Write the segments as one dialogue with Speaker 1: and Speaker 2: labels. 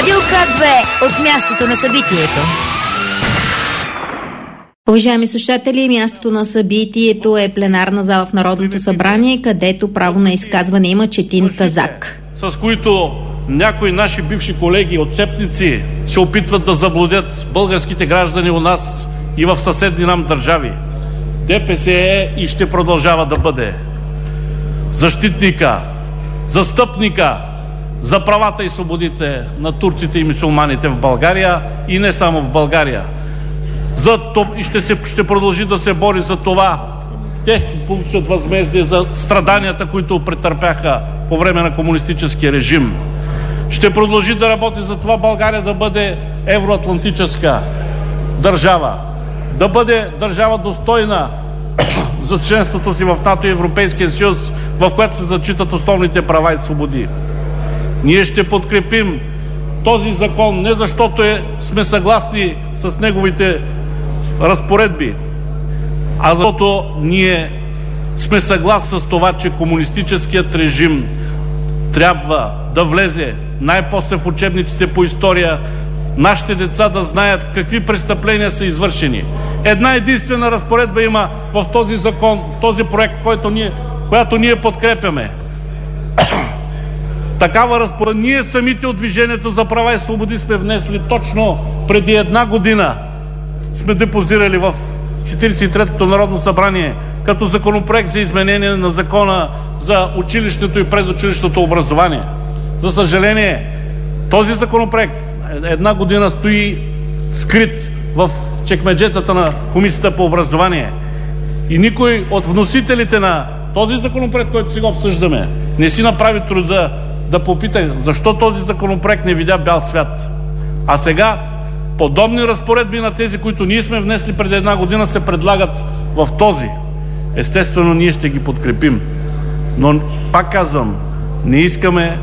Speaker 1: Радио К2 от мястото на събитието.
Speaker 2: Уважаеми слушатели, мястото на събитието е пленарна зала в Народното събрание, където право на изказване има Четин Казак.
Speaker 3: С които някои наши бивши колеги отцепници се опитват да заблудят българските граждани у нас и в съседни нам държави. ДПС е и ще продължава да бъде защитника, застъпника за правата и свободите на турците и мюсюлманите в България и не само в България. И ще продължи да се бори за това те получат възмездие за страданията, които претърпяха по време на комунистическия режим. Ще продължи да работи за това България да бъде евроатлантическа държава, да бъде държава достойна за членството си в НАТО и Европейския съюз, в която се зачитат основните права и свободи. Ние ще подкрепим този закон не защото сме съгласни с неговите разпоредби, а защото ние сме съгласни с това, че комунистическият режим трябва да влезе най-после в учебниците по история, нашите деца да знаят какви престъпления са извършени. Една единствена разпоредба има в този закон, в този проект, която ние подкрепяме. Такава разпоредба ние самите от Движението за права и свободи сме внесли точно преди една година. Сме депозирали в 43-то Народно събрание като законопроект за изменение на закона за училищното и предучилищното образование. За съжаление, този законопроект една година стои скрит в чекмеджетата на Комисията по образование. И никой от вносителите на този законопроект, който сега обсъждаме, не си направи труда да попита защо този законопроект не видя бял свят. А сега подобни разпоредби на тези, които ние сме внесли преди една година, се предлагат в този. Естествено, ние ще ги подкрепим. Но, пак казвам, не искаме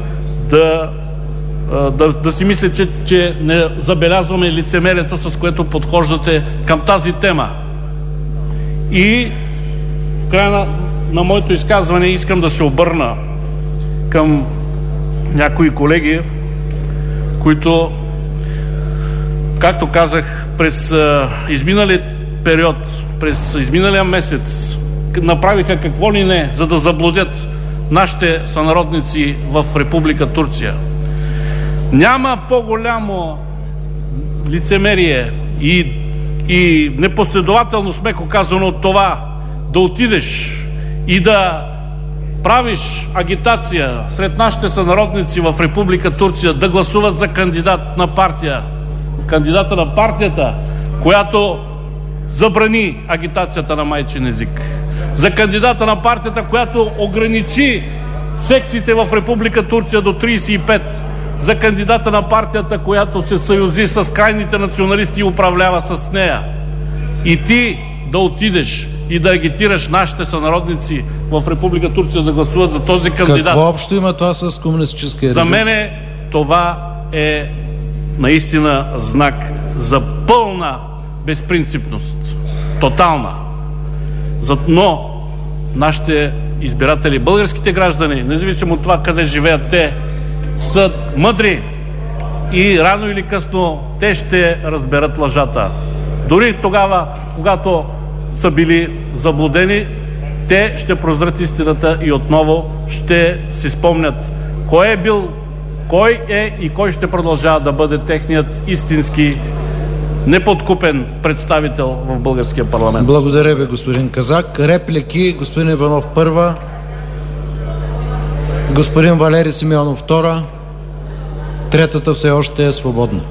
Speaker 3: да си мисля, че не забелязваме лицемерието, с което подхождате към тази тема. И в края на моето изказване искам да се обърна към някои колеги, които, както казах, през изминалия период, през изминалия месец направиха какво ли не, за да заблудят нашите сънародници в Република Турция. Няма по-голямо лицемерие и непоследователност, меко казано, от това да отидеш и да правиш агитация сред нашите сънародници в Република Турция да гласуват за кандидата на партията, която забрани агитацията на майчин език, за кандидата на партията, която ограничи секциите в Република Турция до 35, за кандидата на партията, която се съюзи с крайните националисти и управлява с нея. И ти да отидеш и да агитираш нашите сънародници в Република Турция да гласуват за този кандидат.
Speaker 4: Какво общо има това с комунистическия режим?
Speaker 3: За мен това е наистина знак за пълна безпринципност. Тотална. Но нашите избиратели, българските граждани, независимо от това къде живеят те, са мъдри и рано или късно те ще разберат лъжата. Дори тогава, когато са били заблудени, те ще прозрат истината и отново ще си спомнят кой е и кой ще продължава да бъде техният истински неподкупен представител в българския парламент.
Speaker 4: Благодаря ви, господин Казак. Реплики? Господин Иванов първа, господин Валери Симеонов втора, третата все още е свободна.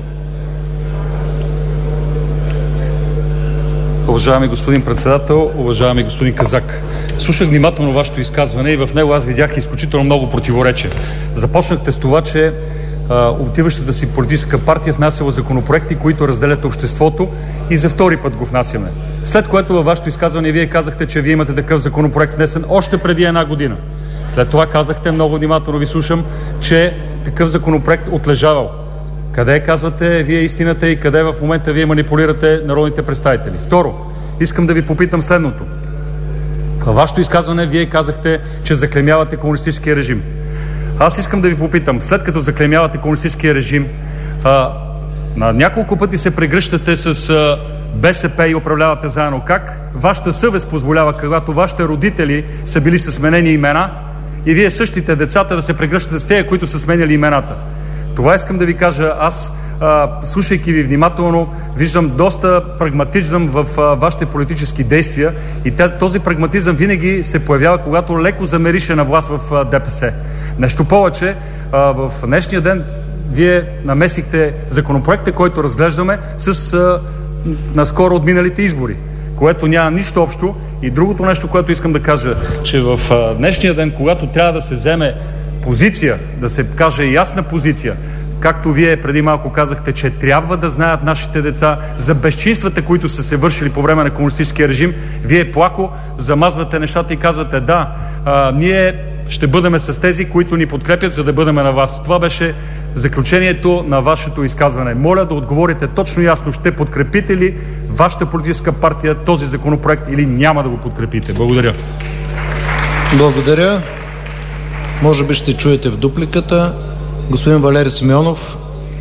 Speaker 5: Уважаеми господин председател, уважаеми господин Казак, слушах внимателно вашето изказване и в него аз видях изключително много противоречия. Започнахте с това, че отиващата си политическа партия внасяла законопроекти, които разделят обществото, и за втори път го внасяме. След което във вашето изказване вие казахте, че вие имате такъв законопроект внесен още преди една година. След това казахте, много внимателно ви слушам, че такъв законопроект отлежавал. Къде казвате вие истината и къде в момента вие манипулирате народните представители? Второ, искам да ви попитам следното. Във вашето изказване вие казахте, че заклеймявате комунистическия режим. Аз искам да ви попитам, след като заклеймявате комунистическия режим, На няколко пъти се прегръщате с БСП и управлявате заедно. Как вашата съвест позволява, когато вашите родители са били със сменени имена и вие същите децата да се прегръщате с тези, които са сменяли имената? Това искам да ви кажа. Аз, слушайки ви внимателно, виждам доста прагматизъм в вашите политически действия и този прагматизъм винаги се появява, когато леко замерише на власт в ДПС. Нещо повече, в днешния ден вие намесихте законопроекта, който разглеждаме с наскоро отминалите избори, което няма нищо общо. И другото нещо, което искам да кажа, че в днешния ден, когато трябва да се вземе позиция, да се каже ясна позиция, както вие преди малко казахте, че трябва да знаят нашите деца за безчинствата, които са се вършили по време на комунистическия режим, вие плахо замазвате нещата и казвате: да, ние ще бъдем с тези, които ни подкрепят, за да бъдем на вас. Това беше заключението на вашето изказване. Моля да отговорите точно ясно: ще подкрепите ли вашата политическа партия този законопроект или няма да го подкрепите? Благодаря.
Speaker 4: Благодаря. Може би ще чуете в дупликата. Господин Валери Симеонов,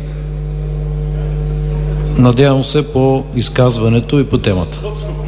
Speaker 4: надявам се по изказването и по темата.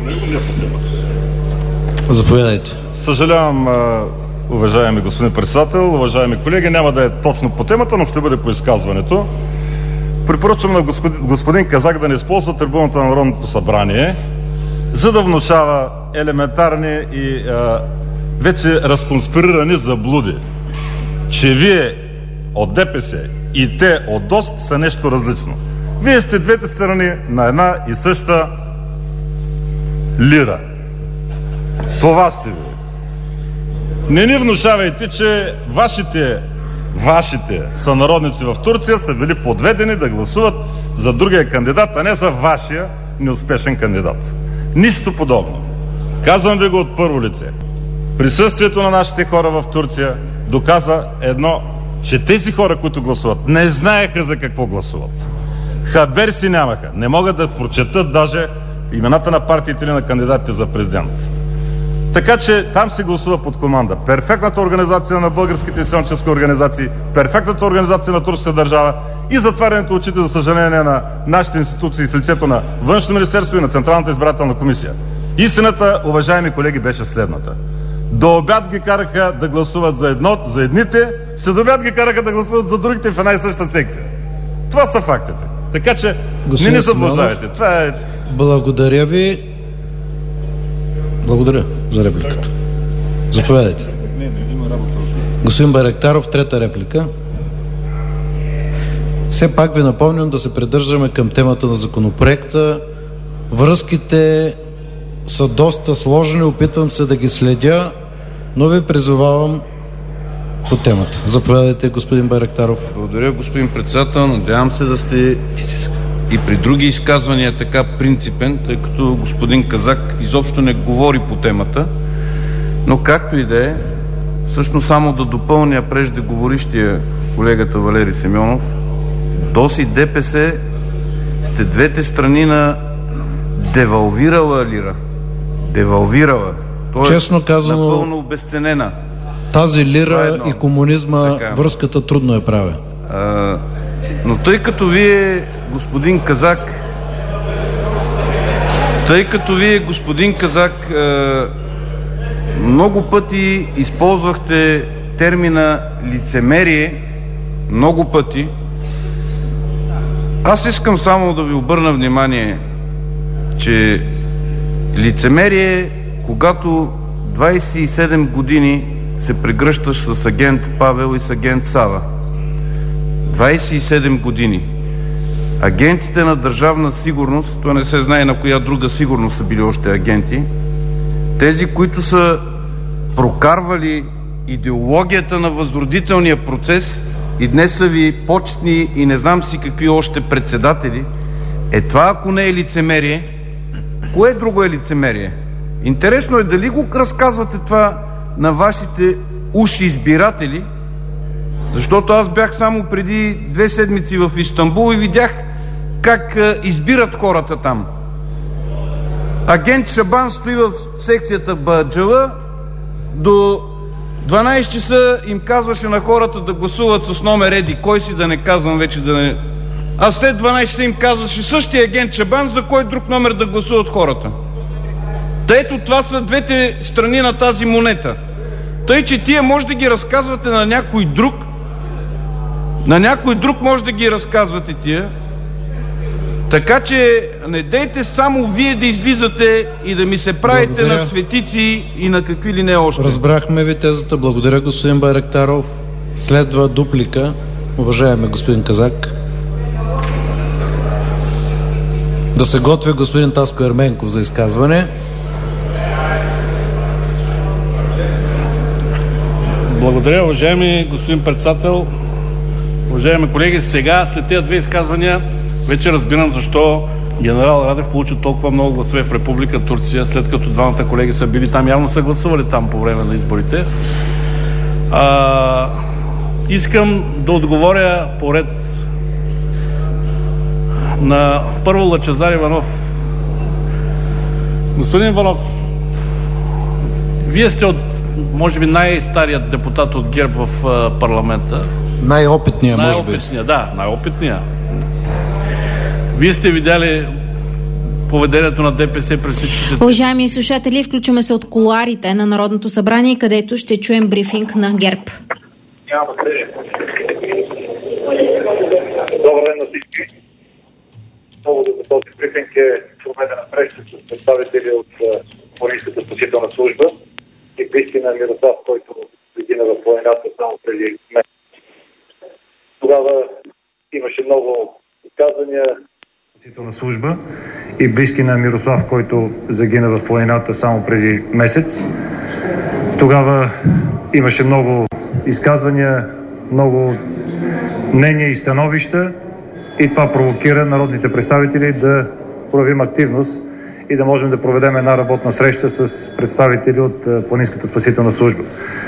Speaker 4: Заповядайте.
Speaker 6: Съжалявам, уважаеми господин председател, уважаеми колеги, няма да е точно по темата, но ще бъде по изказването. Препоръчвам на господин Казак да не използва трибуната на Народното събрание, за да внушава елементарни и вече разконспирирани заблуди, че вие от ДПС и те от ДОСТ са нещо различно. Вие сте двете страни на една и съща лира. Това сте ви. Не ни внушавайте, че вашите сънародници в Турция са били подведени да гласуват за другия кандидат, а не за вашия неуспешен кандидат. Нищо подобно. Казвам ви го от първо лице. Присъствието на нашите хора в Турция доказа едно, че тези хора, които гласуват, не знаеха за какво гласуват. Хабер си нямаха. Не могат да прочетат даже имената на партиите или на кандидатите за президент. Така че там се гласува под команда. Перфектната организация на българските изселнически организации, перфектната организация на турската държава и затварянето очите, за съжаление, на нашите институции в лицето на Външно министерство и на Централната избирателна комисия. Истината, уважаеми колеги, беше следната. До обяд ги караха да гласуват за едните, след обяд ги караха да гласуват за другите в една и съща секция. Това са фактите. Така че не ни заблуждавайте. Това е...
Speaker 4: Благодаря ви. Благодаря за репликата. Заповядайте. Господин Байрактаров, трета реплика. Все пак ви напомням да се придържаме към темата на законопроекта. Връзките са доста сложни, опитвам се да ги следя, но ви призовавам по темата. Заповядайте, господин Байрактаров.
Speaker 7: Благодаря, господин председател. Надявам се да сте и при други изказвания така принципен, тъй като господин Казак изобщо не говори по темата. Но както и да е, всъщност само да допълня преждеговорищия колегата Валери Симеонов, ДОС и ДПС сте двете страни на девалвирала лира. Девалвирала. Тоест,
Speaker 4: честно казано,
Speaker 7: напълно обезценена.
Speaker 4: Тази лира и комунизма, така, връзката трудно я правя.
Speaker 7: Но тъй като вие, господин Казак, много пъти използвахте термина лицемерие, много пъти, аз искам само да ви обърна внимание, че лицемерие, когато 27 години се прегръщаш с агент Павел и с агент Сава. 27 години. Агентите на Държавна сигурност, то не се знае на коя друга сигурност са били още агенти, тези, които са прокарвали идеологията на възродителния процес и днес са ви почетни и не знам си какви още председатели, това ако не е лицемерие, кое друго е лицемерие? Интересно е дали го разказвате това на вашите уши избиратели, защото аз бях само преди 2 седмици в Истанбул и видях как избират хората там. Агент Шабан стои в секцията Баджала, до 12 часа им казваше на хората да гласуват с номер еди кой си, да не казвам вече, да не а след 12 им казваше същия агент Чабан за кой друг номер да гласуват хората. Та ето това са двете страни на тази монета. Тъй, че тия може да ги разказвате на някой друг. На някой друг може да ги разказвате тия. Така че не дейте само вие да излизате и да ми се правите благодаря. На светици и на какви ли не още.
Speaker 4: Разбрахме ви тезата. Благодаря, господин Байрактаров. Следва дуплика. Уважаеми господин Казак. Да се готви господин Таско Ерменков за изказване.
Speaker 3: Благодаря, уважаеми господин председател. Уважаеми колеги, сега след тези две изказвания вече разбирам защо генерал Радев получи толкова много гласове в Република Турция, след като двамата колеги са били там, явно са гласували там по време на изборите. Искам да отговоря поред на първо Лъчезар Иванов. Господин Иванов, вие сте от, може би, най-старият депутат от ГЕРБ в парламента.
Speaker 4: Най-опитният, може би.
Speaker 3: Да, най-опитният. Вие сте видяли поведението на ДПС през всичките...
Speaker 2: Уважаеми слушатели, включваме се от кулоарите на Народното събрание, където ще чуем брифинг на ГЕРБ.
Speaker 8: Добър ден на всички. Поводът за този брифинг е проведена среща с представители от Планинската спасителна служба и близки на Мирослав, който загина в войната само преди месец. Тогава имаше много изказвания. Спасителна служба и близки на Мирослав, който загина в планината само преди месец. Тогава имаше много изказвания, много мнения и становища и това провокира народните представители да проявим активност и да можем да проведем една работна среща с представители от Планинската спасителна служба.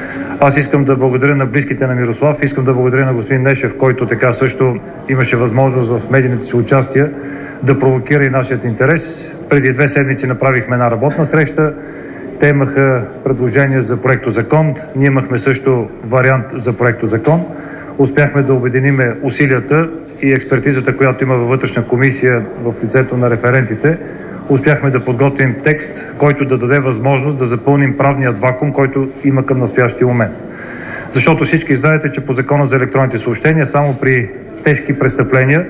Speaker 8: Аз искам да благодаря на близките на Мирослав, искам да благодаря на господин Нешев, който така също имаше възможност в медийните си участия да провокира и нашият интерес. Преди 2 седмици направихме една работна среща. Те имаха предложение за проектозакон. Ние имахме също вариант за проектозакон. Успяхме да обединиме усилията и експертизата, която има във вътрешна комисия в лицето на референтите. Успяхме да подготвим текст, който да даде възможност да запълним правният вакуум, който има към настоящия момент. Защото всички знаете, че по Закона за електронните съобщения само при тежки престъпления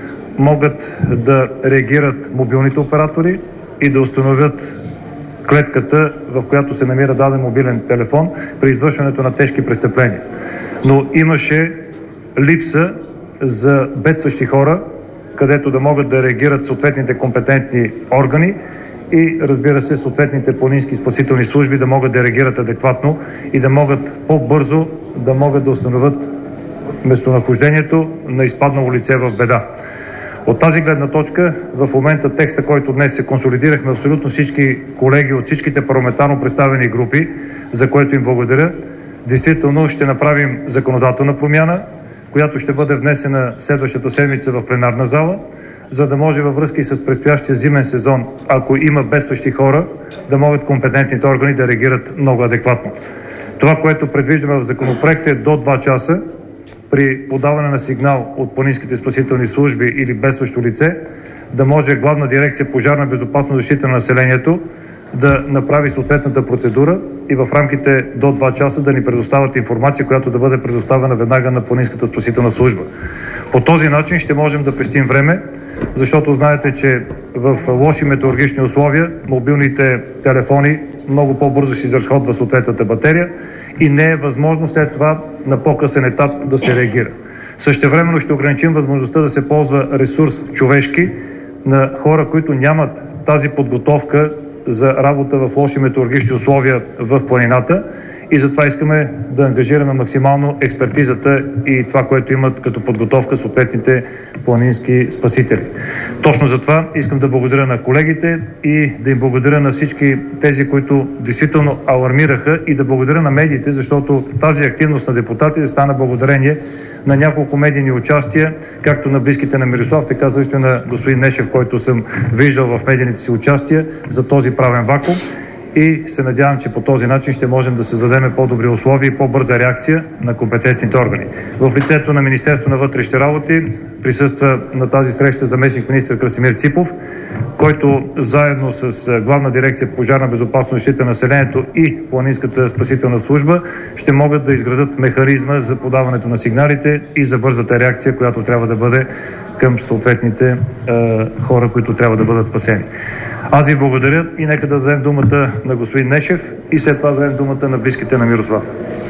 Speaker 8: могат да реагират мобилните оператори и да установят клетката, в която се намира даден мобилен телефон при извършването на тежки престъпления. Но имаше липса за бедстващи хора, където да могат да реагират съответните компетентни органи и, разбира се, съответните планински спасителни служби да могат да реагират адекватно и да могат по-бързо да установят местонахождението на изпаднало лице в беда. От тази гледна точка, в момента текста, който днес се консолидирахме абсолютно всички колеги от всичките парламентарно представени групи, за което им благодаря, действително ще направим законодателна промяна, която ще бъде внесена следващата седмица в пленарна зала, за да може във връзка и с предстоящия зимен сезон, ако има бедстващи хора, да могат компетентните органи да реагират много адекватно. Това, което предвиждаме в законопроекта е до 2 часа при подаване на сигнал от планинските спасителни служби или бедстващо лице, да може Главна дирекция Пожарна безопасност и защита на населението да направи съответната процедура и в рамките до 2 часа да ни предоставят информация, която да бъде предоставена веднага на Планинската спасителна служба. По този начин ще можем да пестим време, защото знаете, че в лоши метеорологични условия мобилните телефони много по-бързо си изразходва съответната батерия и не е възможно след това на по-късен етап да се реагира. Същевременно ще ограничим възможността да се ползва ресурс човешки на хора, които нямат тази подготовка за работа в лоши метеорологични условия в планината и затова искаме да ангажираме максимално експертизата и това, което имат като подготовка съответните планински спасители. Точно за това искам да благодаря на колегите и да им благодаря на всички тези, които действително алармираха, и да благодаря на медиите, защото тази активност на депутатите стана благодарение на няколко медийни участия, както на близките на Мирослав, така също и на господин Нешев, който съм виждал в медийните си участия за този правен вакуум.
Speaker 9: и се надявам, че по този начин ще можем да създадем по-добри условия и по-бърза реакция на компетентните органи. В лицето на Министерството на вътрешните работи присъства на тази среща заместник-министър Красимир Ципов, който заедно с Главна дирекция Пожарна безопасност и защита на населението и Планинската спасителна служба ще могат да изградат механизма за подаването на сигналите и за бързата реакция, която трябва да бъде към съответните хора, които трябва да бъдат спасени. Аз ви благодаря и нека да дадем думата на господин Нешев и след това да дадем думата на близките на Мирослав.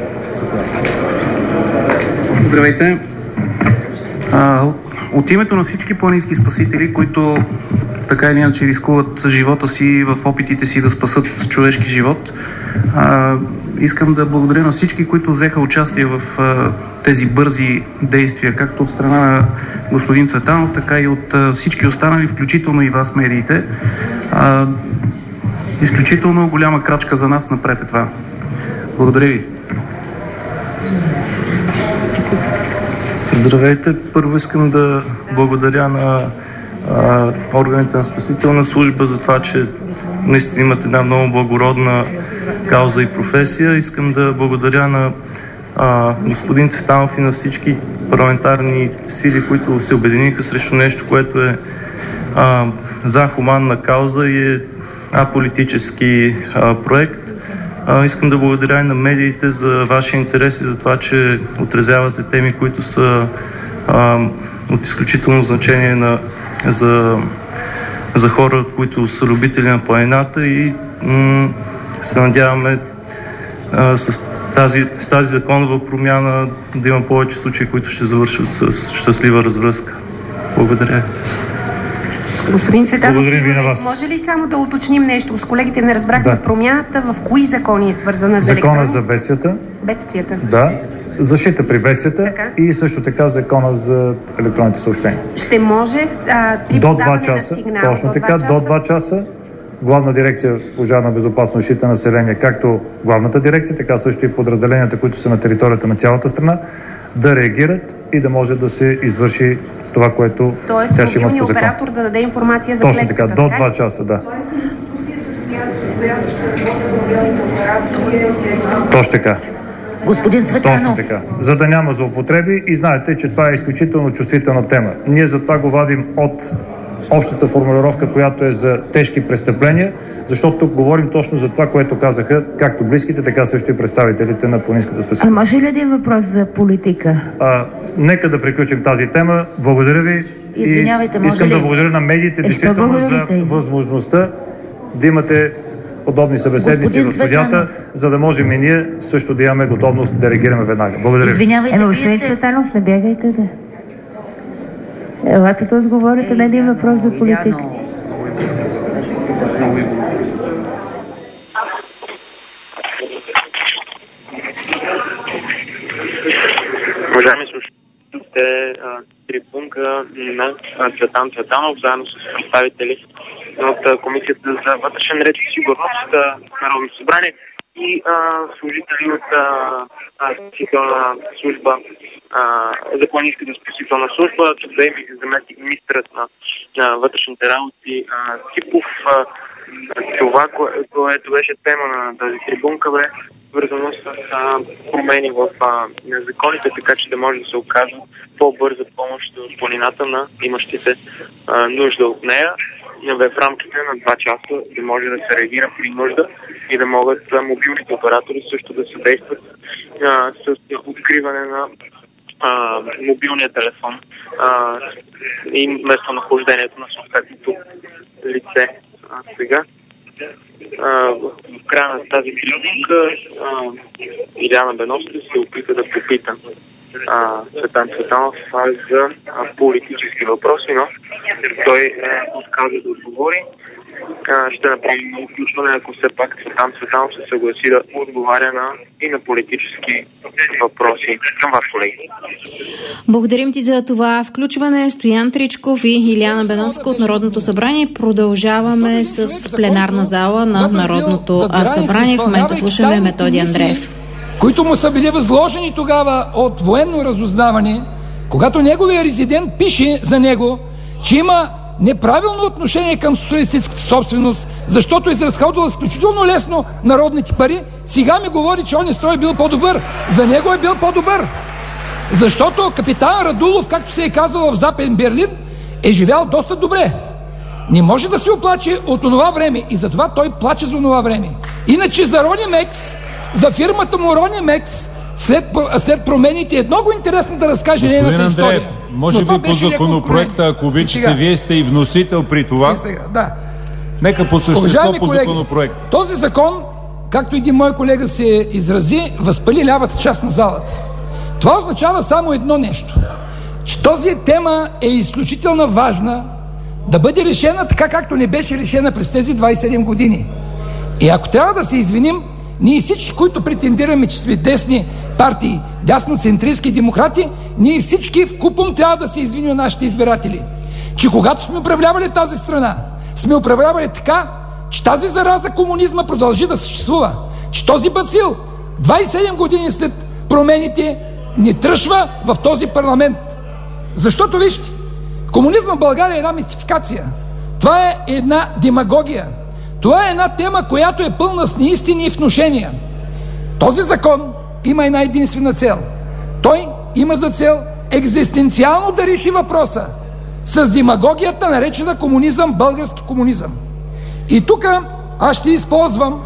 Speaker 7: Здравейте! От името на всички планински спасители, които така или иначе рискуват живота си в опитите си да спасат човешки живот, искам да благодаря на всички, които взеха участие в тези бързи действия, както от страна на господин Цветанов, така и от всички останали, включително и вас, медиите. Изключително голяма крачка за нас напред е това. Благодаря ви.
Speaker 10: Здравейте! Първо искам да благодаря на органите на спасителна служба за това, че наистина имат една много благородна кауза и професия. Искам да благодаря на господин Цветанов и на всички парламентарни сили, които се обединиха срещу нещо, което е за хуманна кауза и е аполитически проект. Искам да благодаря и на медиите за вашия интерес и за това, че отразявате теми, които са от изключително значение за хора, които са любители на планината и се надяваме с тази законова промяна да има повече случаи, които ще завършат с щастлива развръзка. Благодаря.
Speaker 11: Господин Цветанов,
Speaker 9: благодарим ви на вас.
Speaker 11: Може ли само да уточним нещо? С колегите не разбрахме промяната в кои закони е свързана с
Speaker 9: Закона за бедствията.
Speaker 11: Бедствията.
Speaker 9: Да. Защита при бедствията и също така закона за електронните съобщения.
Speaker 11: Ще може при
Speaker 9: до
Speaker 11: 2
Speaker 9: часа,
Speaker 11: на сигнал,
Speaker 9: точно така, до 2 часа Главна дирекция Пожарна безопасност и защита на население, както главната дирекция, така също и подразделенията, които са на територията на цялата страна, да реагират и да може да се извърши това, което тя ще има по закон.
Speaker 11: Тоест оператор да даде информация за
Speaker 9: точно така, до 2 часа, да. Точно така.
Speaker 1: Господин Цветанов.
Speaker 9: Точно така. За да няма злоупотреби и знаете, че това е изключително чувствителна тема. Ние затова го вадим от общата формулировка, която е за тежки престъпления, защото тук говорим точно за това, което казаха както близките, така също и представителите на Планинската спасителна.
Speaker 1: А може ли един въпрос за политика?
Speaker 9: Нека да приключим тази тема. Благодаря ви.
Speaker 1: Извинявайте,
Speaker 9: и искам да благодаря на медиите действително за възможността да имате подобни събеседници в студията, за да можем и ние също да имаме готовност да реагираме веднага. Благодаря ви.
Speaker 1: Извинявайте,
Speaker 12: господин Цветанов, не бягайте да. Елате да отговорите на един въпрос за политика.
Speaker 13: Уважаеми слушателите, трибунка на Цветан Цветанов, заедно с представители от Комисията за вътрешен ред и сигурност в Народното събрание и служители от спасителна служба за Планинската спасителна служба, да има заместник министърът на вътрешните работи Ципов. Това, което беше тема на тази трибунка, бе свързано с промени в законите, така че да може да се окаже по-бърза помощ от планината на имащите нужда от нея. В рамките на 2 часа да може да се реагира при нужда и да могат мобилните оператори също да съдействат с откриване на мобилния телефон и местонахождението на съответното лице. Сега в края на тази трибунка Иляна Беновска се опита да попита Цветан Цветанов за политически въпроси, но той отказа да отговори. Ще направим включване, ако все пак Цветан Цветанов се съгласи да отговаря и на политически въпроси. Към вас, колеги.
Speaker 2: Благодарим ти за това включване. Стоян Тричков и Иляна Беновска от Народното събрание. Продължаваме с пленарна зала на Народното събрание. В момента слушаме Методи Андреев,
Speaker 14: които му са били възложени тогава от военно разузнаване, когато неговия резидент пише за него, че има неправилно отношение към социалистическата собственост, защото е изразходвал изключително лесно народните пари, сега ми говори, че он строй бил по-добър. За него е бил по-добър. Защото капитан Радулов, както се е казал в Западен Берлин, е живял доста добре. Не може да се оплаче от онова време и затова той плаче за онова време. Иначе за Рони Мекс, за фирмата му Рони Мекс, след промените е много интересно да разкаже нейната история.
Speaker 15: Андреев, може би по законопроекта, ако обичате, вие сте и вносител при това.
Speaker 14: Да.
Speaker 15: Нека по същество по законопроекта.
Speaker 14: Този закон, както един мой колега се изрази, възпали лявата част на залата. Това означава само едно нещо, че този тема е изключително важна да бъде решена така, както не беше решена през тези 27 години. И ако трябва да се извиним, ние всички, които претендираме, че сме десни партии, дясноцентристски демократи, ние всички вкупом трябва да се извиним на нашите избиратели, че когато сме управлявали тази страна, сме управлявали така, че тази зараза комунизма продължи да съществува, че този бацил 27 години след промените ни тръшва в този парламент. Защото вижте, комунизма в България е една мистификация. Това е една демагогия. Това е една тема, която е пълна с неистини и внушения. Този закон има една единствена цел. Той има за цел екзистенциално да реши въпроса с демагогията, наречена комунизъм, български комунизъм. И тук аз ще използвам,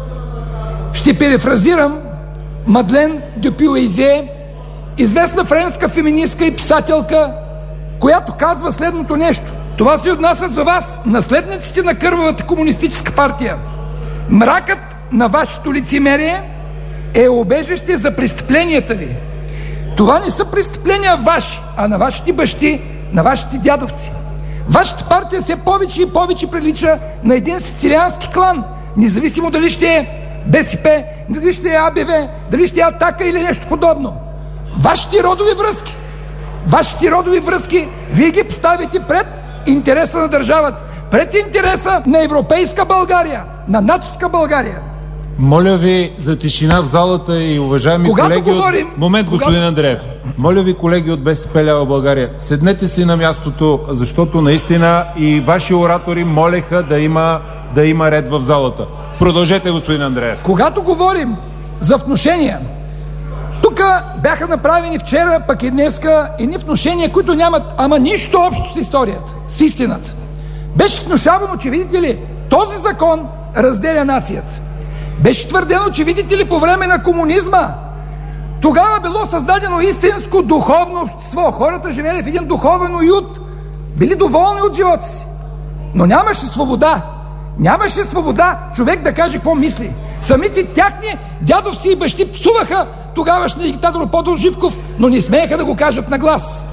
Speaker 14: ще перефразирам Мадлен Дюпюйзе, известна френска феминистка и писателка, която казва следното нещо. Това се отнася за вас, наследниците на кървавата комунистическа партия. Мракът на вашето лицемерие е убежище за престъпленията ви. Това не са престъпления ваши, а на вашите бащи, на вашите дядовци. Вашата партия все повече и повече прилича на един сицилиански клан, независимо дали ще е БСП, дали ще е АБВ, дали ще е Атака или нещо подобно. Вашите родови връзки, вие ги поставите пред интереса на държавата, пред интереса на европейска България, на натовска България.
Speaker 15: Моля ви за тишина в залата и уважаеми колеги господин Андреев. Моля ви, колеги от БСП лява България, седнете си на мястото, защото наистина и ваши оратори молеха да има ред в залата. Продължете, господин Андреев.
Speaker 14: Когато говорим за внушения, тук бяха направени вчера, пък и днеска, едни внушения, които нямат нищо общо с историята, с истината. Беше внушавано, че видите ли, този закон разделя нацията. Беше твърдено, че видите ли, по време на комунизма тогава било създадено истинско духовно общество. Хората живели в един духовен уют, били доволни от живота си. Но нямаше свобода. Нямаше свобода човек да каже какво мисли. Самите тяхни дядовци и бащи псуваха тогавашния диктатор Подол Живков, но не смееха да го кажат на глас.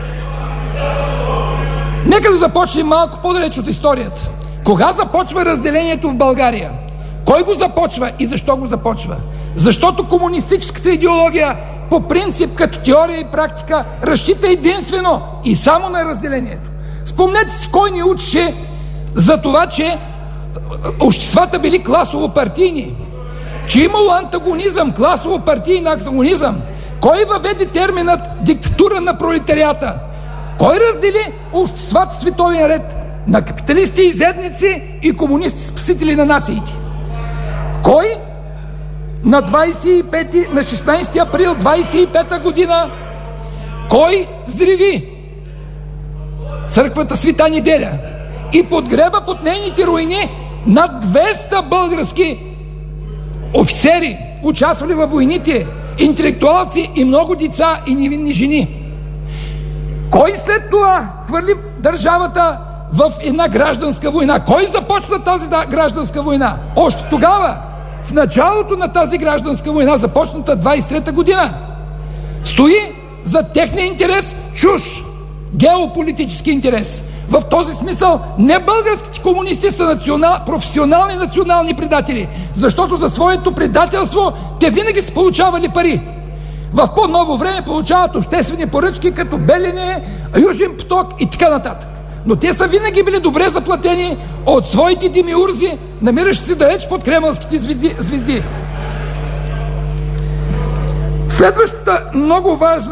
Speaker 14: Нека да започнем малко по-далеч от историята. Кога започва разделението в България? Кой го започва и защо го започва? Защото комунистическата идеология по принцип, като теория и практика, разчита единствено и само на разделението. Спомнете си кой ни учеше за това, че обществата били класово-партийни, че имало антагонизъм, класово-партийен антагонизъм. Кой въведе терминът диктатура на пролетарията? Кой раздели обществата в световен ред на капиталисти и изедници и комунисти спасители на нациите? Кой на 16 април 25 година кой взриви църквата Света Неделя и подгреба под нейните руини над 200 български офицери, участвали във войните, интелектуалци и много деца и невинни жени? Кой след това хвърли държавата в една гражданска война? Кой започна тази гражданска война? Още тогава, в началото на тази гражданска война, започната 23-та година, стои за техния интерес чуж геополитически интерес. В този смисъл не българските комунисти са професионални национални предатели, защото за своето предателство те винаги са получавали пари. В по-ново време получават обществени поръчки като Белене, Южен поток и така нататък. Но те са винаги били добре заплатени от своите демиурзи, намиращи се далеч под кремълските звезди. Следващата много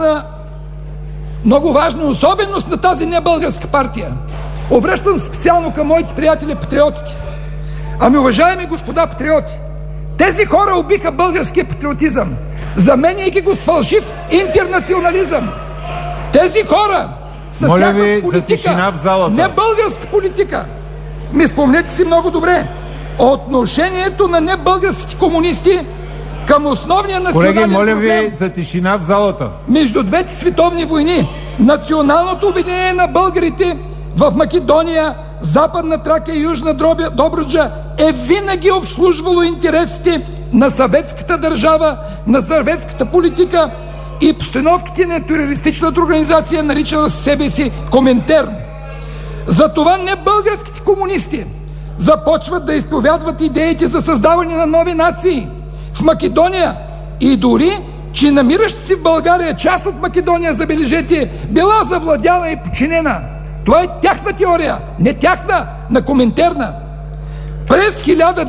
Speaker 14: важна особеност на тази небългарска партия. Обръщам специално към моите приятели патриотите. Ами, уважаеми господа патриоти, тези хора убиха българския патриотизъм, заменяйки го с фалшив интернационализъм. Тези хора с тяхната политика, не българска политика. Спомнете си много добре отношението на небългарските комунисти към основния национален
Speaker 15: проблем. Колеги, моля ви
Speaker 14: за
Speaker 15: тишина в залата.
Speaker 14: Между двете световни войни националното обединение на българите в Македония, Западна Тракия и Южна Добруджа е винаги обслужвало интересите на съветската държава, на съветската политика и постановките на терористичната организация, наричана себе си Коминтерн. Затова не българските комунисти започват да изповядват идеите за създаване на нови нации в Македония и дори, че намираща се в България част от Македония, забележете, била завладяна и подчинена. Това е тяхна теория, не тяхна, на Коминтерна. През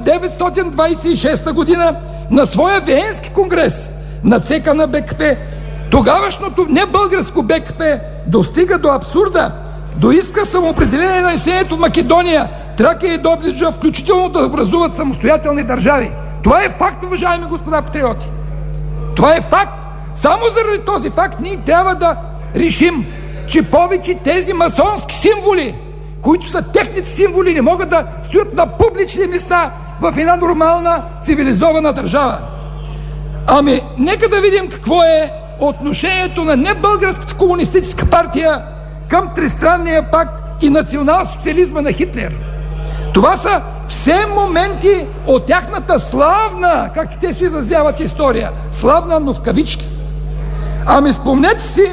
Speaker 14: 1926 година на своя Виенски конгрес на ЦК на БКП, тогавашното небългарско БКП достига до абсурда, доиска самоопределение на населението в Македония, Тракия и Добруджа, включително да образуват самостоятелни държави. Това е факт, уважаеми господа патриоти. Това е факт. Само заради този факт ние трябва да решим, че повече тези масонски символи, които са техните символи, не могат да стоят на публични места в една нормална цивилизована държава. Ами, нека да видим какво е отношението на небългарската комунистическа партия към Тристранния пакт и национал-социализма на Хитлер. Това са все моменти от тяхната славна, както те си изразяват история, славна, но в кавички. Ами, спомнете си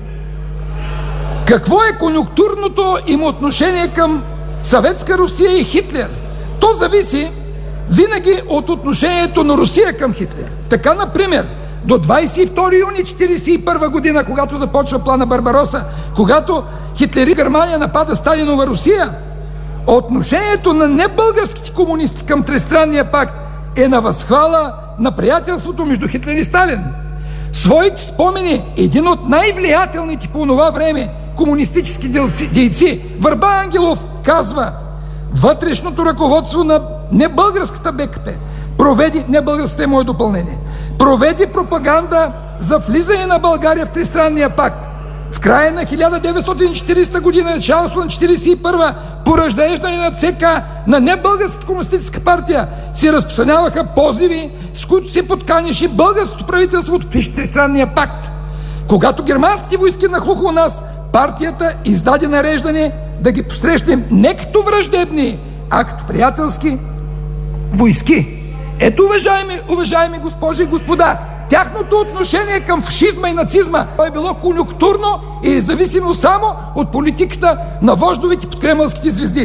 Speaker 14: какво е конюнктурното им отношение към Съветска Русия и Хитлер. То зависи винаги от отношението на Русия към Хитлер. Така, например, до 22 юни 1941 година, когато започва плана Барбароса, когато Хитлер и Германия напада Сталинова Русия, отношението на небългарските комунисти към Тристранния пакт е на възхвала на приятелството между Хитлер и Сталин. Своите спомени един от най-влиятелните по това време комунистически дейци Върба Ангелов казва: вътрешното ръководство на небългарската БКП небългарската е мое допълнение, проведе пропаганда за влизане на България в Тристранния пакт. В края на 1940 година, началото на 1941, по разждане на ЦК на небългарската комунистическа партия се разпространяваха позиви, с които се подканяше българското правителство да подпише Тристранния пакт. Когато германските войски нахлуха у нас, партията издаде нареждане да ги посрещнем не като враждебни, а като приятелски войски. Ето, уважаеми госпожи и господа, тяхното отношение към фашизма и нацизма е било конюнктурно и зависимо само от политиката на вождовите под кремълските звезди.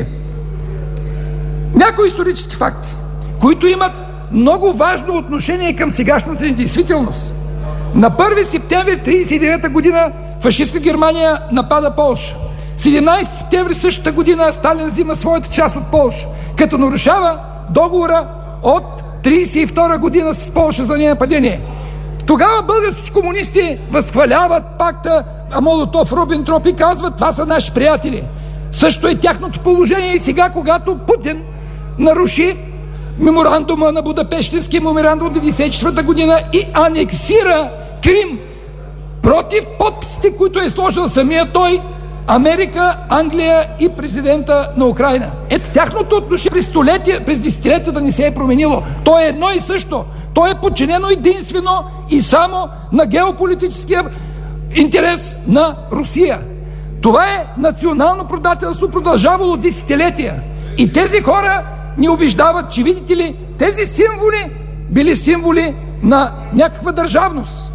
Speaker 14: Някои исторически факти, които имат много важно отношение към сегашната ни действителност. На 1 септември 1939 година фашистска Германия напада Полша. 17 септември същата година Сталин взима своята част от Полша, като нарушава договора от 1932 година с Полша за нея нападение. Тогава българските комунисти възхваляват пакта Молотов-Рибентроп и казват: това са наши приятели. Също е тяхното положение и сега, когато Путин наруши меморандума на Будапештинския меморандум от 1994 година и анексира Крим против подписите, които е сложил самия той, Америка, Англия и президента на Украйна. Ето, тяхното отношение през столетия, през десетилетия да не се е променило. То е едно и също. То е подчинено единствено и само на геополитическия интерес на Русия. Това е национално предателство, продължавало десетилетия. И тези хора ни убеждават, че, видите ли, тези символи били символи на някаква държавност.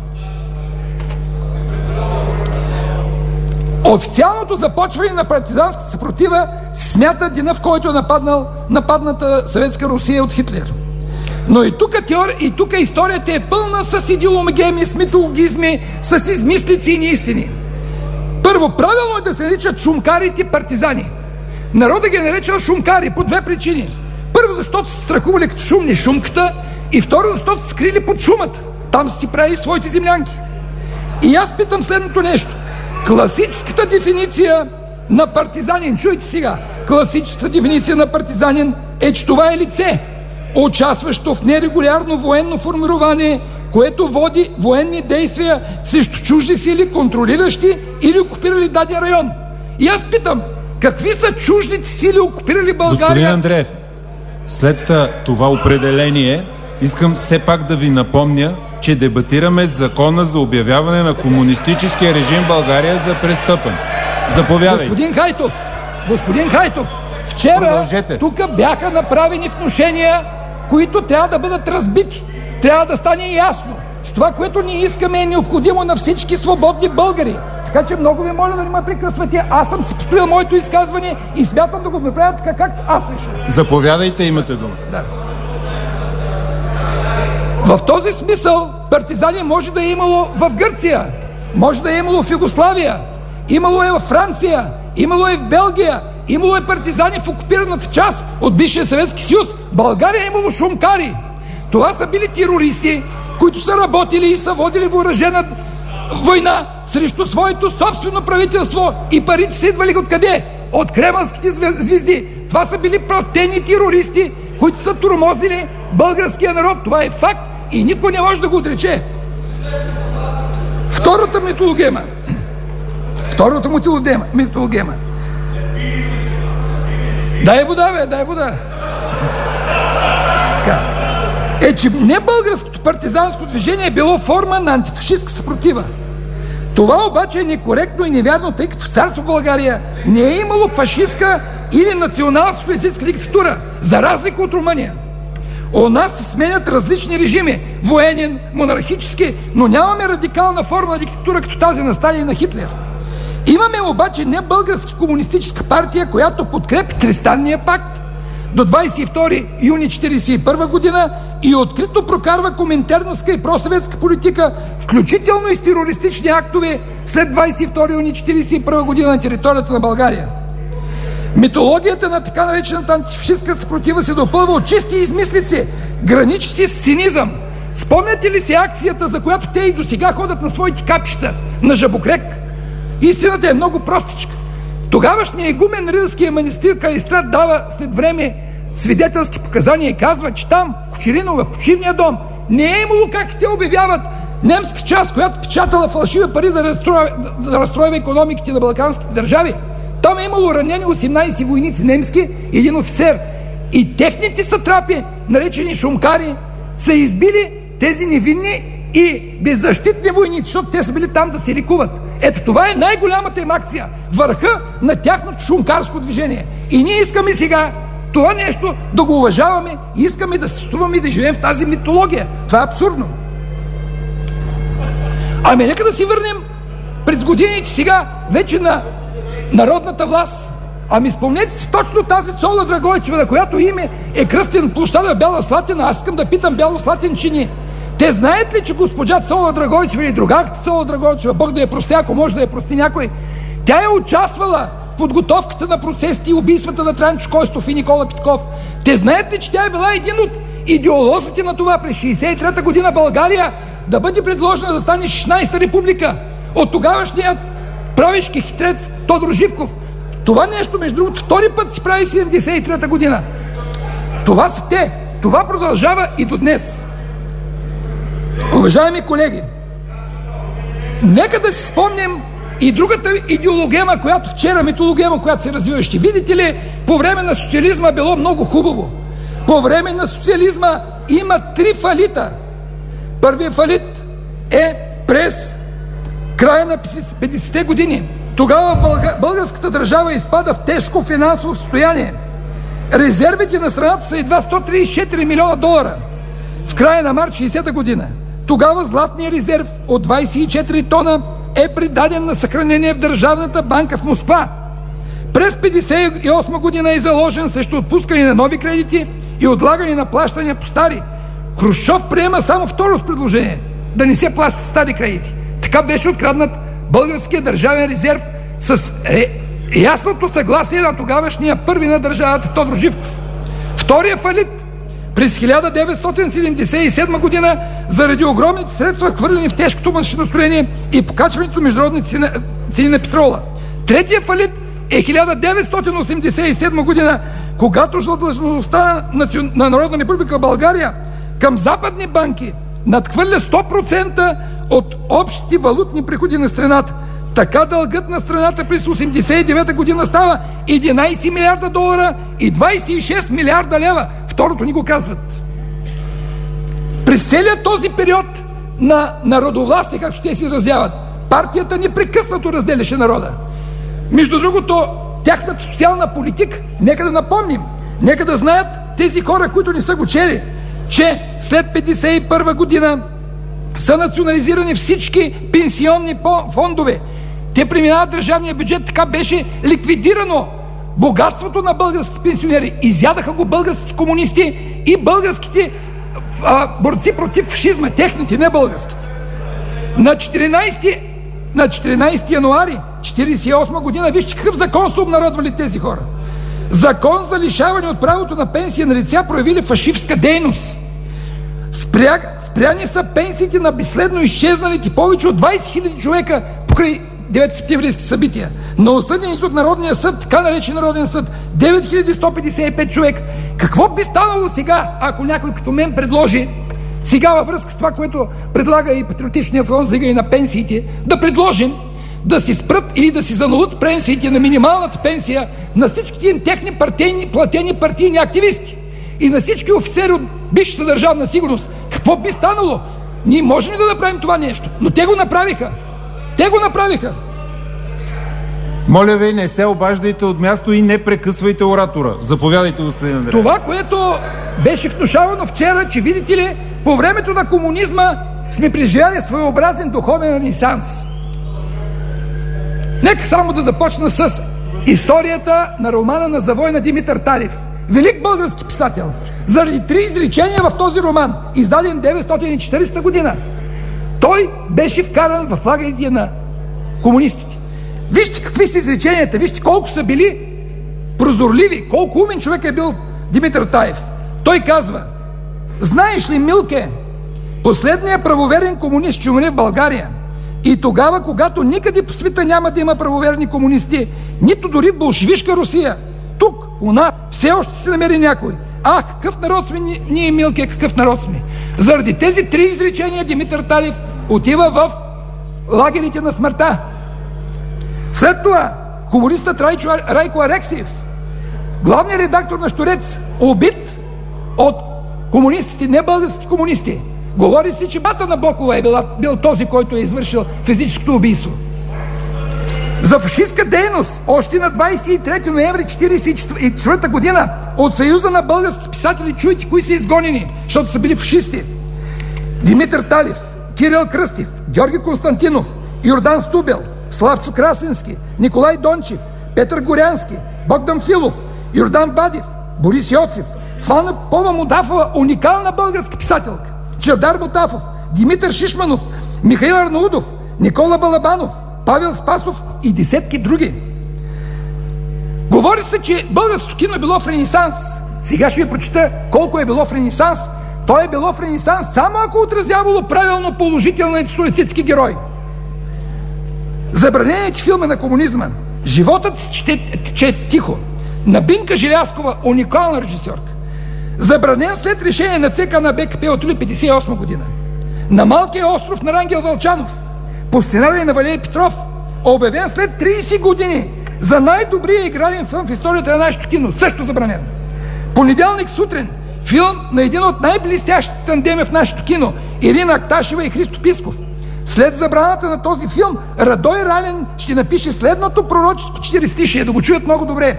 Speaker 14: Официалното започване на партизанската съпротива се смята деня, в който е нападната съветска Русия от Хитлер. Но и тук историята е пълна с идеологеми, с митологизми, с измислици и неистини. Първо, правилно е да се наричат шумкарите партизани. Народът ги е наричал шумкари по две причини. Първо, защото са страхували като шумни шумката, и второ, защото са скрили под шумата. Там са си правили своите землянки. И аз питам следното нещо. Класическата дефиниция на партизанин, чуйте сега, класическата дефиниция на партизанин е, че това е лице, участващо в нерегулярно военно формирование, което води военни действия срещу чужди сили, контролиращи или окупирали даден район. И аз питам, какви са чуждите сили, окупирали България?
Speaker 15: Господин Андреев, след това определение искам все пак да ви напомня, че дебатираме закона за обявяване на комунистическия режим в България за престъпен. Заповядайте.
Speaker 14: Господин Хайтов, вчера тук бяха направени внушения, които трябва да бъдат разбити. Трябва да стане ясно, че това, което ние искаме, е необходимо на всички свободни българи. Така че много ви моля да не ме прекъсвате. Аз съм си постоял моето изказване и смятам да го направя така, както аз решам.
Speaker 15: Заповядайте, имате дума.
Speaker 14: Да. В този смисъл партизани може да е имало в Гърция, може да е имало в Югославия, имало е в Франция, имало е в Белгия, имало е партизани в окупираната част от бившия Съветски съюз. България е имало шумкари. Това са били терористи, които са работили и са водили въоръжена война срещу своето собствено правителство и парите са идвали откъде? От кремълските звезди. Това са били платени терористи, които са тормозили българския народ. Това е факт и никой не може да го отрече. Втората митологема. Дай вода. Така. Е, че не българското партизанско движение е било форма на антифашистска съпротива. Това обаче е некоректно и невярно, тъй като в царство България не е имало фашистска или национал-социалистическа диктатура, за разлика от Румъния. У нас се сменят различни режими, военен, монархически, но нямаме радикална форма на диктатура като тази на Сталин и на Хитлер. Имаме обаче не българска комунистическа партия, която подкрепи Тристранния пакт до 22 юни 1941 година и открито прокарва коминтерновска и просъветска политика, включително и с терористични актове след 22 юни 1941 година на територията на България. Митологията на така наречената антифашистка съпротива се допълва от чисти измислици, граничи си с цинизъм. Спомняте ли си акцията, за която те и до сега ходят на своите капища на Жабокрек? Истината е много простичка. Тогавашният игумен Рилския манастир Калистрат дава след време свидетелски показания и казва, че там, в Кочерино, в почивния дом, не е имало, както те обявяват, немска част, която печатала фалшиви пари да разстройва икономиките на балканските държави. Там е имало ранени 18 войници немски и един офицер. И техните сатрапи, наречени шумкари, са избили тези невинни и беззащитни войници, защото те са били там да се ликуват. Ето това е най-голямата им акция. Върха на тяхното шумкарско движение. И ние искаме сега това нещо да го уважаваме и искаме да съществуваме и да живеем в тази митология. Това е абсурдно. Ами нека да си върнем пред годините сега вече на народната власт. Ами спомнете си точно тази Цола Драгойчева, на която име е кръстен площада Бяла Слатина. Аз искам да питам бялослатинчини. Те знаят ли, че госпожа Цола Драгойчева или другарката Цола Драгойчева, Бог да я прости, ако може да я прости някой, тя е участвала в подготовката на процесите и убийствата на Трайчо Костов и Никола Петков. Те знаят ли, че тя е била един от идеолозите на това през 1963 година България да бъде предложена да стане 16-та република от тогавашният правешки хитрец Тодор Живков. Това нещо, между другото, втори път си прави 1973 година. Това са те. Това продължава и до днес. Уважаеми колеги, нека да си спомним и другата идеологема, която вчера, митологема, която се развива. Ще видите ли, по време на социализма било много хубаво. По време на социализма има 3 фалита. Първият фалит е през края на 50-те години. Тогава българската държава изпада в тежко финансово състояние. Резервите на страната са едва 134 милиона долара. В края на март 60-та година. Тогава златният резерв от 24 тона е придаден на съхранение в Държавната банка в Москва. През 1958 година е заложен срещу отпускане на нови кредити и отлагане на плащания по стари. Хрущов приема само второто предложение – да не се плащат стари кредити. Така беше откраднат българския държавен резерв с ясното съгласие на тогавашния първи на държавата Тодор Живков. Втория фалит през 1977 година заради огромните средства, хвърлени в тежкото машиностроение и покачването на международни цени на петрола. Третия фалит е 1987 година, когато задлъжността на Народна република България към западни банки надхвърля 100% от общите валутни приходи на страната. Така дългът на страната през 1989 година става 11 милиарда долара и 26 милиарда лева. Второто ни го казват. През целият този период на народовластие, както те се изразяват, партията непрекъснато разделяше народа. Между другото, тяхната социална политика, нека да напомним, нека да знаят тези хора, които не са го чели, че след 1951 година са национализирани всички пенсионни фондове. Те преминават държавния бюджет, така беше ликвидирано богатството на българските пенсионери. Изядаха го българските комунисти и българските борци против фашизма, техните, не българските. На 14 януари 1948 година, вижте какъв закон са обнародвали тези хора. Закон за лишаване от правото на пенсия на лица, проявили фашистска дейност. Спряни са пенсиите на безследно изчезналите повече от 20 000 човека покрай 9 септемврийски събития. На осъдените от Народния съд, така наречен Народен съд, 9155 човек. Какво би станало сега, ако някой като мен предложи, сега във връзка с това, което предлага и Патриотичния фронт за и на пенсиите, да предложим да си спрат или да си занулят пенсиите на минималната пенсия на всичките им техни платени партийни активисти и на всички офицери от бившата държавна сигурност. Какво би станало? Ние можем ли да направим това нещо? Но те го направиха. Те го направиха.
Speaker 15: Моля ви, не се обаждайте от място и не прекъсвайте оратора. Заповядайте, господин Андреев.
Speaker 14: Това, което беше внушавано вчера, че видите ли, по времето на комунизма сме преживяли своеобразен духовен ренесанс. Нека само да започна с историята на романа на завой на Димитър Талев. Велик български писател. Заради 3 изречения в този роман, издаден 1940 година, той беше вкаран в лагерите на комунистите. Вижте какви са изреченията, вижте колко са били прозорливи, колко умен човек е бил Димитър Таев. Той казва: знаеш ли, Милке, последният правоверен комунист ще умре в България. И тогава, когато никъде по света няма да има правоверни комунисти, нито дори в болшевишка Русия, тук, у нас, все още се намери някой. Ах, какъв народ сме ние, Милке, какъв народ сме. Заради тези 3 изречения Димитър Талев отива в лагерите на смъртта. След това комунистът Райко Алексиев, главният редактор на Щорец, убит от комунистите, не българските комунисти. Говори се, че бата на Бокова е бил този, който е извършил физическото убийство. За фашистска дейност още на 23 ноември 1944 година от Съюза на български писатели, чуйте кои са изгонени, защото са били фашисти: Димитър Талев, Кирил Кръстев, Георги Константинов, Йордан Стубел, Славчо Красенски, Николай Дончев, Петър Горянски, Богдан Филов, Йордан Бадев, Борис Йоцев, Фана Пова Мудафова, уникална българска писателка, Чавдар Ботафов, Димитър Шишманов, Михаил Арнаудов, Никола Балабанов, Павел Спасов и десетки други. Говори се, че българското кино е било в ренесанс. Сега ще ви прочита колко е било в ренесанс. То е било в ренесанс само ако отразявало правилно положителните социалистически герои. Забранените филми на комунизма, Животът че тихо, на Бинка Желязкова, уникална режисьорка. Забранен след решение на ЦК на БКП от юли 1958 година. На Малкия остров на Рангел Вълчанов, по сценарий на Валерий Петров, обявен след 30 години за най-добрия игрален филм в историята на нашето кино, също забранен. Понеделник сутрин, филм на един от най-блестящите тандеми в нашето кино, Ирина Акташева и Христо Писков. След забраната на този филм, Радой Рален ще напише следното пророческо 40-тишие, да го чуят много добре.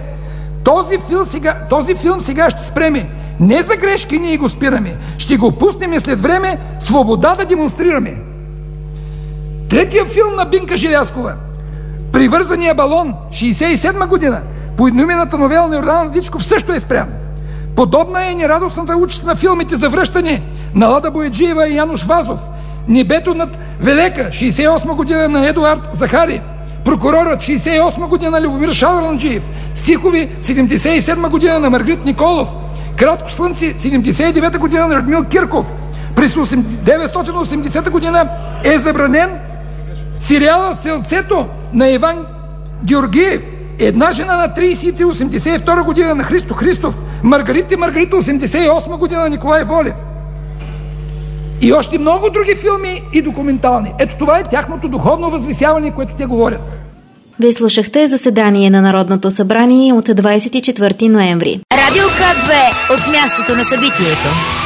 Speaker 14: Този филм сега ще спреме. Не за грешки ние го спираме. Ще го пуснем и след време свобода да демонстрираме. Третия филм на Бинка Желязкова, Привързания балон, 67 година, по едноименната новела на Йордан Вичков, също е спрян. Подобна е нерадостната участ на филмите за връщане на Лада Бояджиева и Януш Вазов, Небето над Велека, 68 година на Едуард Захариев, Прокурорът, 68 година на Любомир Шалранджиев, Стихови, 77 година на Маргрит Николов, Кратко слънце, 79 година на Радмил Кирков. През 1980 година е забранен сериалът Селцето на Иван Георгиев. Една жена на 33, 82 година на Христо Христов, Маргарита 88 година на Николай Волев. И още много други филми и документални. Ето това е тяхното духовно възвисяване, което те говорят.
Speaker 2: Вие слушахте заседание на Народното събрание от 24 ноември.
Speaker 1: Радио К2 от мястото на събитието.